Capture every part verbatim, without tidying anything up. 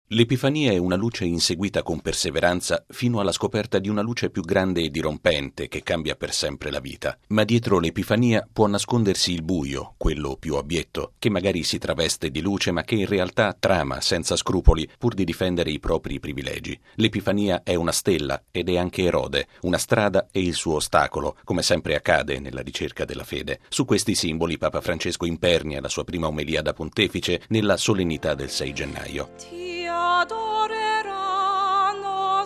L'Epifania è una luce inseguita con perseveranza fino alla scoperta di una luce più grande e dirompente che cambia per sempre la vita. Ma dietro l'Epifania può nascondersi il buio, quello più abietto, che magari si traveste di luce ma che in realtà trama senza scrupoli pur di difendere i propri privilegi. L'Epifania è una stella ed è anche Erode, una strada e il suo ostacolo, come sempre accade nella ricerca della fede. Su questi simboli Papa Francesco impernia la sua prima omelia da pontefice nella solennità del sei gennaio. Adoreranno,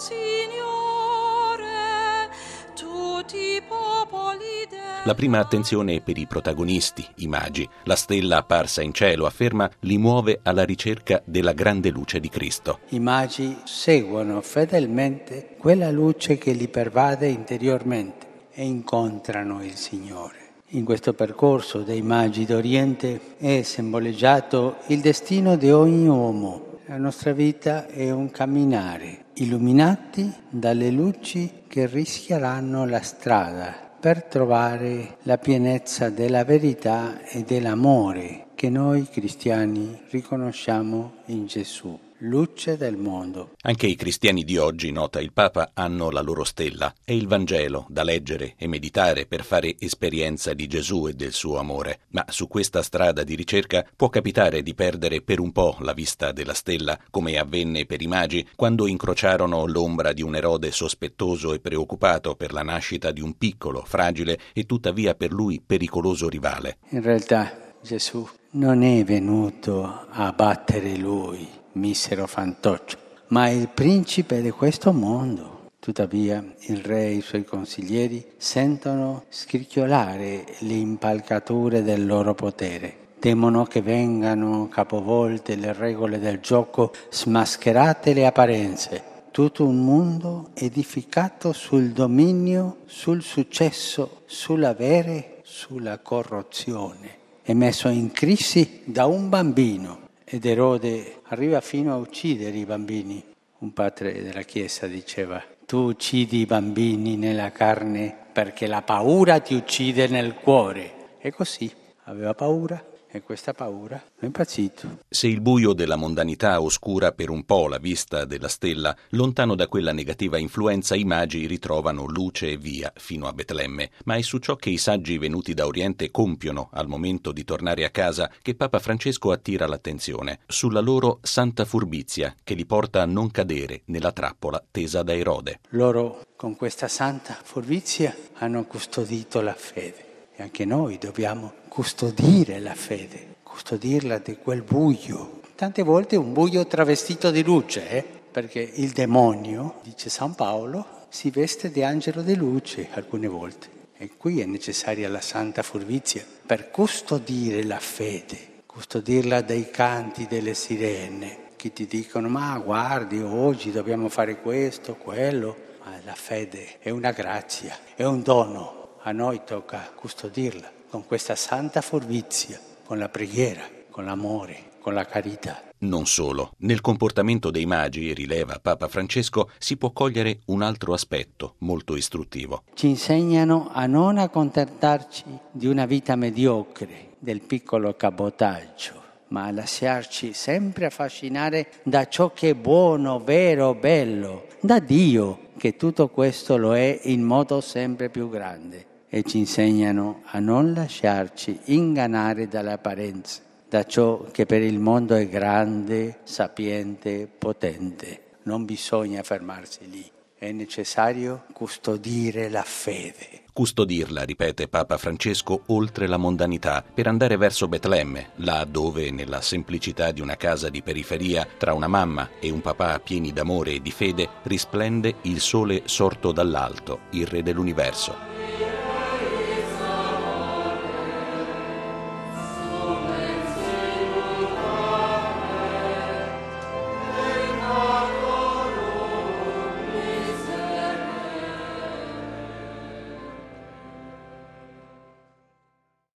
Signore, tutti i popoli della... La prima attenzione è per i protagonisti, i magi. La stella apparsa in cielo, afferma, li muove alla ricerca della grande luce di Cristo. I magi seguono fedelmente quella luce che li pervade interiormente e incontrano il Signore. In questo percorso dei magi d'Oriente è simboleggiato il destino di ogni uomo. La nostra vita è un camminare, illuminati dalle luci che rischieranno la strada per trovare la pienezza della verità e dell'amore che noi cristiani riconosciamo in Gesù, luce del mondo. Anche i cristiani di oggi, nota il Papa, hanno la loro stella. È il Vangelo da leggere e meditare per fare esperienza di Gesù e del suo amore. Ma su questa strada di ricerca può capitare di perdere per un po' la vista della stella, come avvenne per i magi quando incrociarono l'ombra di un Erode sospettoso e preoccupato per la nascita di un piccolo, fragile e tuttavia per lui pericoloso rivale. In realtà Gesù non è venuto a battere lui, misero fantoccio, ma il principe di questo mondo. Tuttavia il re e i suoi consiglieri sentono scricchiolare le impalcature del loro potere. Temono che vengano capovolte le regole del gioco, smascherate le apparenze. Tutto un mondo edificato sul dominio, sul successo, sull'avere, sulla corruzione. È messo in crisi da un bambino. Ed Erode arriva fino a uccidere i bambini. Un padre della Chiesa diceva: tu uccidi i bambini nella carne perché la paura ti uccide nel cuore. E così, aveva paura e questa paura è impazzito. Se il buio della mondanità oscura per un po' la vista della stella, lontano da quella negativa influenza i magi ritrovano luce e via fino a Betlemme. Ma è su ciò che i saggi venuti da Oriente compiono al momento di tornare a casa che Papa Francesco attira l'attenzione, sulla loro santa furbizia che li porta a non cadere nella trappola tesa da Erode. Loro con questa santa furbizia hanno custodito la fede. E anche noi dobbiamo custodire la fede, custodirla di quel buio. Tante volte un buio travestito di luce, eh? Perché il demonio, dice San Paolo, si veste di angelo di luce alcune volte. E qui è necessaria la santa furbizia per custodire la fede, custodirla dai canti delle sirene, che ti dicono: ma guardi, oggi dobbiamo fare questo, quello. Ma la fede è una grazia, è un dono. A noi tocca custodirla con questa santa furbizia, con la preghiera, con l'amore, con la carità. Non solo. Nel comportamento dei magi, rileva Papa Francesco, si può cogliere un altro aspetto molto istruttivo. Ci insegnano a non accontentarci di una vita mediocre, del piccolo cabotaggio, ma a lasciarci sempre affascinare da ciò che è buono, vero, bello, da Dio, che tutto questo lo è in modo sempre più grande. E ci insegnano a non lasciarci ingannare dalle apparenze, da ciò che per il mondo è grande, sapiente, potente. Non bisogna fermarsi lì, è necessario custodire la fede. Custodirla, ripete Papa Francesco, oltre la mondanità, per andare verso Betlemme, là dove, nella semplicità di una casa di periferia, tra una mamma e un papà pieni d'amore e di fede, risplende il sole sorto dall'alto, il Re dell'universo.